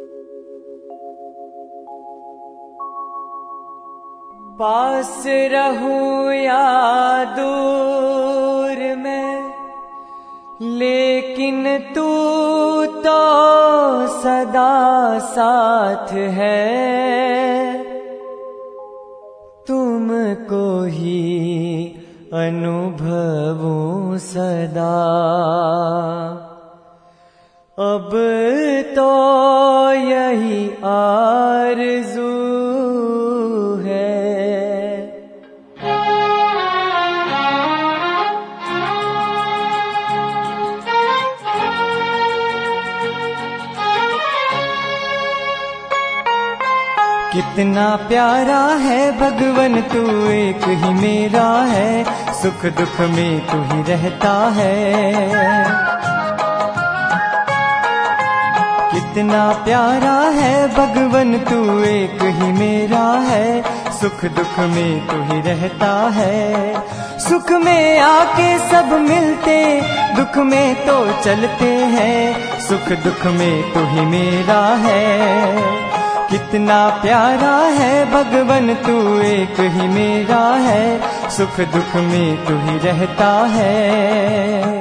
पास रहूं या दूर में, लेकिन तू तो सदा साथ है। तुमको ही अनुभवूं सदा। अब तो यही आरज़ू है। कितना प्यारा है भगवन तू एक ही मेरा है, सुख दुख में तू ही रहता है। कितना प्यारा है भगवन तू एक ही मेरा है, सुख दुख में तू ही रहता है। सुख में आके सब मिलते, दुख में तो चलते हैं, सुख दुख में तू ही मेरा है। कितना प्यारा है भगवन तू एक ही मेरा है, सुख दुख में तू ही रहता है।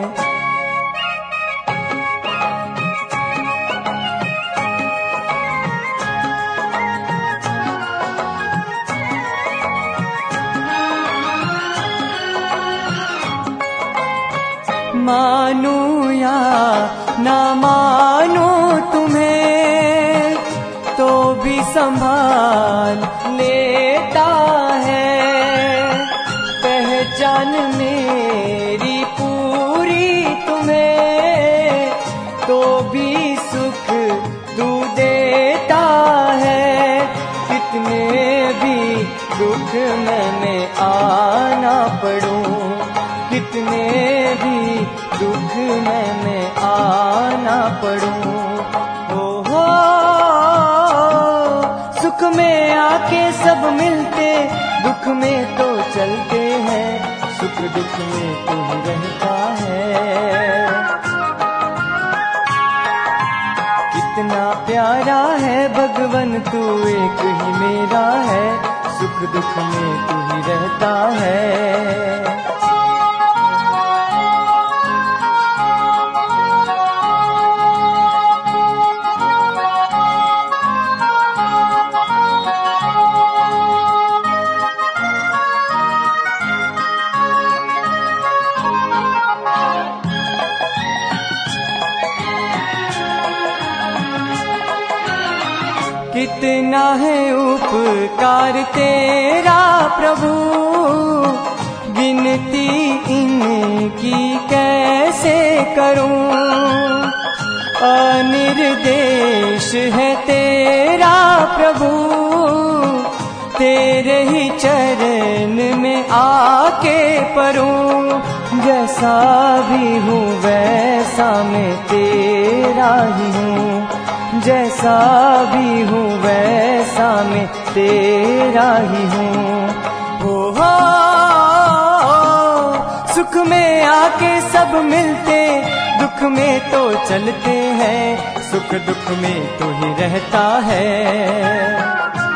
मानूं या ना मानूं तुम्हें, तो भी संभाल लेता है। पहचान मेरी पूरी तुम्हें, तो भी सुख तू देता है। कितने भी दुख मैंने आना पड़ूं, कितने भी दुख मैंने आना पड़ूं, सुख में आके सब मिलते, दुख में तो चलते हैं, सुख दुख में तू ही रहता है। कितना प्यारा है भगवन तू एक ही मेरा है, सुख दुख में तू ही रहता है। कितना है उपकार तेरा प्रभु, गिनती इनकी कैसे करूं। अनिर्देश है तेरा प्रभु, तेरे ही चरण में आके परूं। जैसा भी हूँ वैसा मैं तेरा ही हूँ, जैसा भी हूँ वैसा मैं तेरा ही हूँ। हो सुख में आके सब मिलते, दुख में तो चलते हैं, सुख दुख में तो ही रहता है।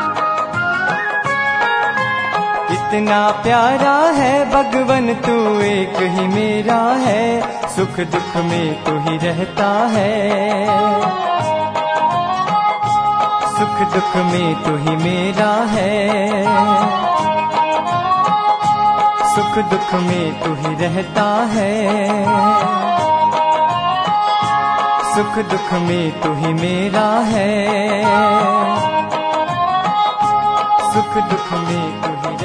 कितना प्यारा है भगवन तू एक ही मेरा है, सुख दुख में तू ही रहता है। सुख दुख में तू ही मेरा है, सुख दुख में तू ही रहता है। सुख दुख में तू ही मेरा है, सुख दुख में तू ही